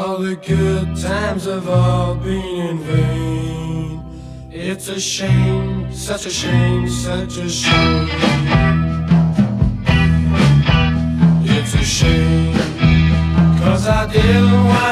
All the good times have all been in vain. It's a shame, such a shame, such a shame. It's a shame, 'cause I didn't want